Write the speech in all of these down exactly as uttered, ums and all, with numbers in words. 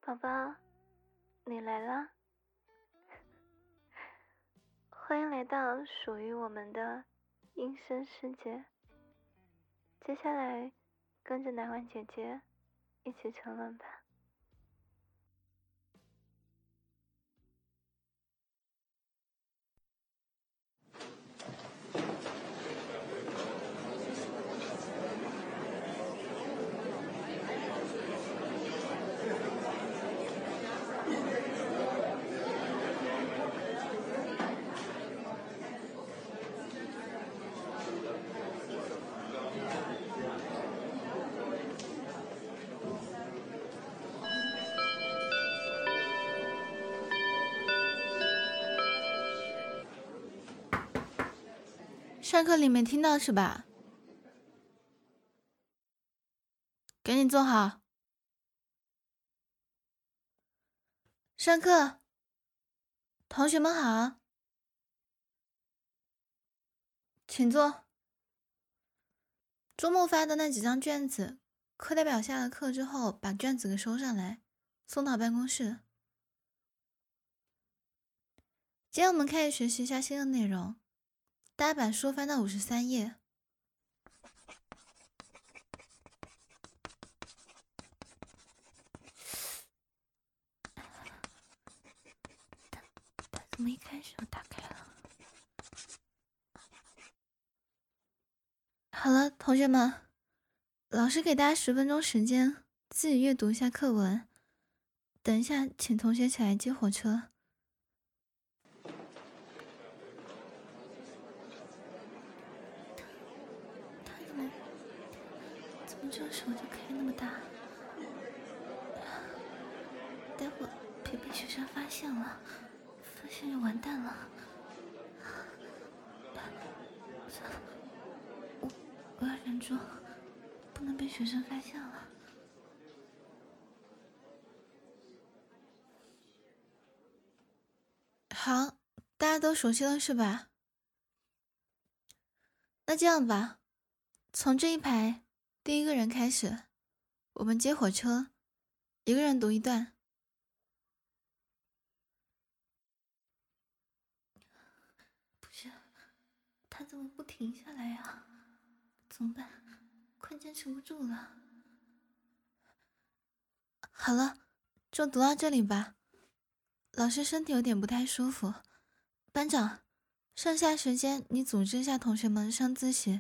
宝宝，你来啦！欢迎来到属于我们的音声世界。接下来，跟着奶婉姐姐一起沉沦吧。 上课里没听到是吧？赶紧坐好。上课，同学们好，请坐。周末发的那几张卷子，课代表下了课之后把卷子给收上来，送到办公室。今天我们开始学习一下新的内容，大家把书翻到五十三页。他怎么一开始就打开了？好了，同学们，老师给大家十分钟时间，自己阅读一下课文。等一下，请同学起来接火车。他怎么怎么这个手就开那么大？待会别被学生发现了，发现就完蛋了。我我要忍住，不能被学生发现了。好，大家都熟悉了是吧？那这样吧，从这一排第一个人开始，我们接火车，一个人读一段。不是，他怎么不停下来呀？怎么办？快坚持不住了。好了，就读到这里吧。老师身体有点不太舒服，班长，剩下时间你组织一下同学们上自习。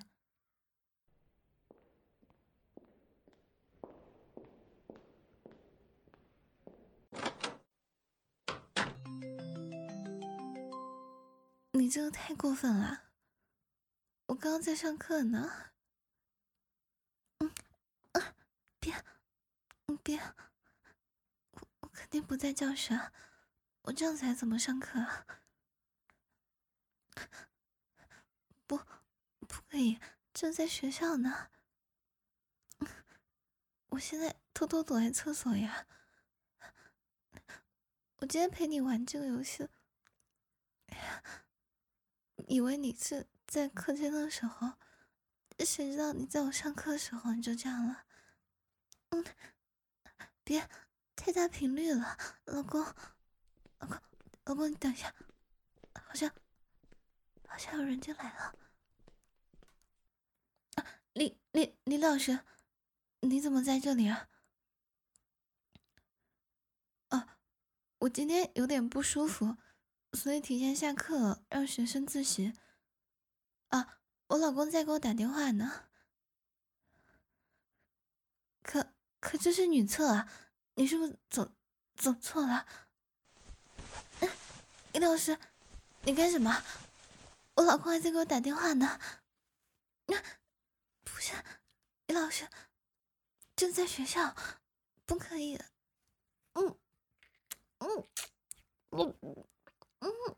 你这个太过分了，我刚刚在上课呢。嗯啊，别，别，我我肯定不在教室，我这样子还怎么上课啊？不，不可以，这在学校呢。我现在偷偷躲在厕所呀。我今天陪你玩这个游戏，以为你是在课间的时候，谁知道你在我上课的时候你就这样了。嗯，别，太大频率了，老公，老公，老公，你等一下，好像，好像有人进来了。啊，李李李老师，你怎么在这里啊？啊，我今天有点不舒服，所以提前下课了，让学生自习。啊，我老公在给我打电话呢。可可这是女厕啊，你是不是走走错了？嗯，李老师，你干什么？我老公还在给我打电话呢。那、嗯、不是，李老师，正在学校，不可以。嗯嗯嗯嗯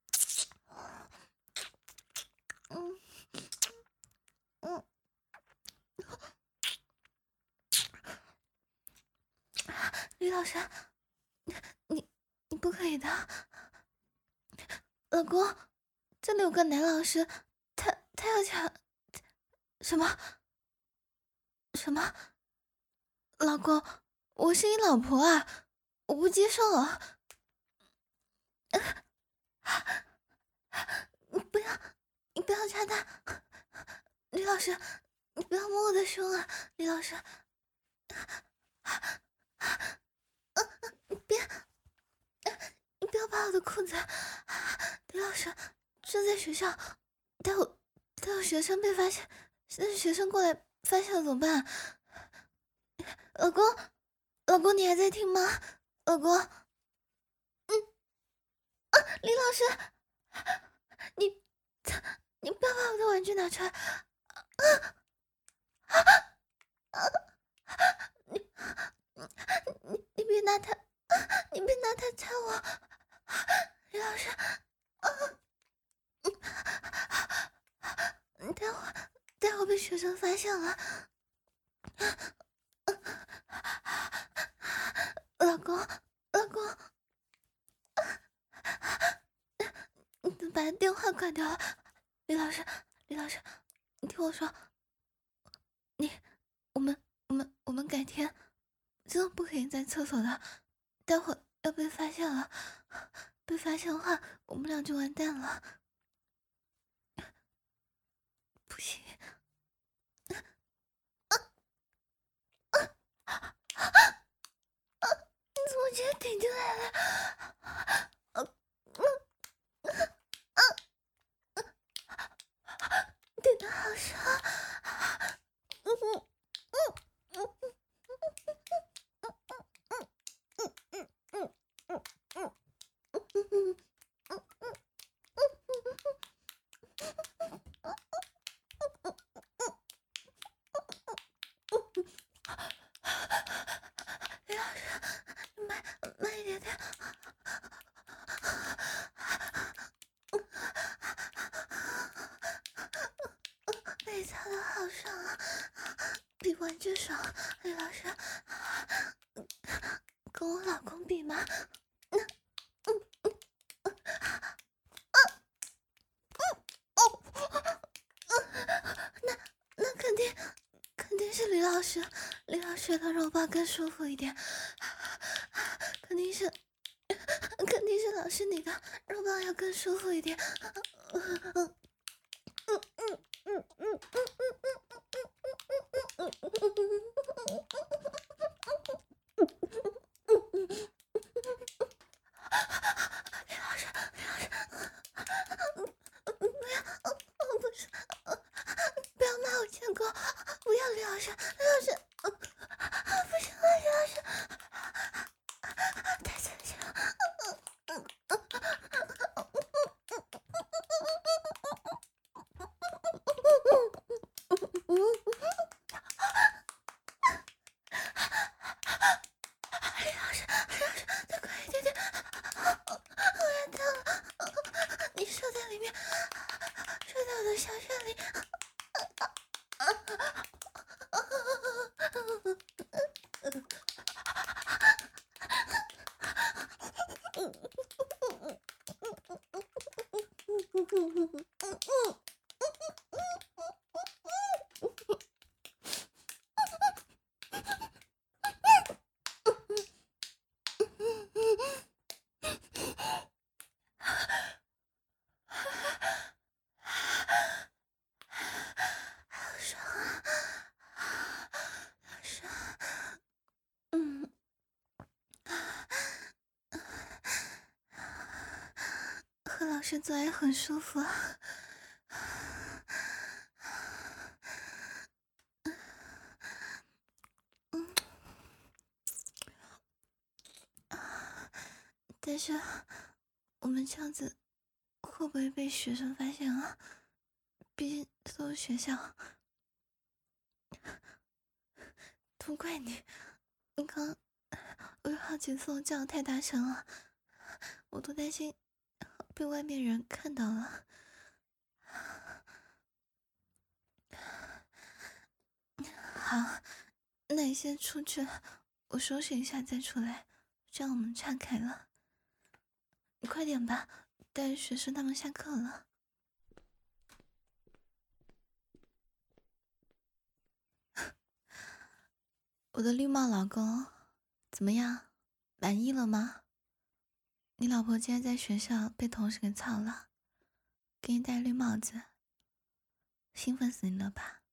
嗯嗯，李老师，你你不可以的。老公，这里有个男老师，他他要抢什么什么？老公，我是你老婆啊！ 我不接受啊！你不要，你不要插他，李老师，你不要摸我的胸啊，李老师，你别，你不要扒我的裤子，李老师，这在学校，待会待会学生被发现，那学生过来发现了怎么办？老公，老公，你还在听吗？老公，嗯，啊，李老师，你，你不要把我的玩具拿出来，啊啊啊！你，你，你别拿它，你别拿它插我，李老师，啊，嗯，待会待会被学生发现了，老公，老公。你把电话挂掉了，李老师，李老师，你听我说，你，我们，我们，我们改天，真的不可以在厕所的，待会要被发现了，被发现的话，我们俩就完蛋了，不行，啊啊啊啊！你怎么直接顶进来了？啊嗯嗯啊！顶的好深，嗯嗯嗯嗯。李老师，你慢慢一点点。被擦的好爽啊，比玩具爽。李老师，跟我老公比吗？那，嗯嗯嗯啊嗯哦，那那肯定肯定是李老师，李老师的肉包更舒服一点，肯定是肯定是老师你的肉包要更舒服一点。嗯嗯嗯嗯嗯嗯嗯嗯嗯。李老师，李老师，不要，不是，不要骂我贱狗，不要李老师，李老师，不行了，李老师，太刺激了，李老师，李老师，再快一点点，我要到了，你射在里面，射在我的小穴里。好爽啊！好爽，嗯，和老师做爱很舒服啊。嗯，但是我们这样子会不会被学生发现啊？毕竟都是学校，都怪你！你刚我有好几次我叫的太大声了，我都担心被外面人看到了。好，那你先出去，我收拾一下再出来，这样我们岔开了。你快点吧，待学生他们下课了。我的绿帽老公，怎么样？ 满意了吗？你老婆今天在学校被同事给操了，给你戴绿帽子，兴奋死你了吧？